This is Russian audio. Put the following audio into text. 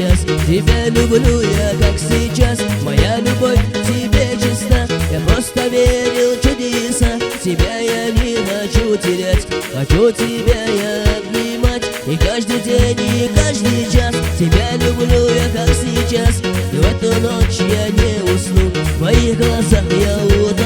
сейчас. Тебя люблю я, как сейчас. Моя любовь к тебе чиста. Я просто верил в чудеса. Тебя я не хочу терять. Хочу тебя я обнимать. И каждый день, и каждый час. Тебя люблю я, как сейчас. И в эту ночь я не усну. В твоих глазах я утону.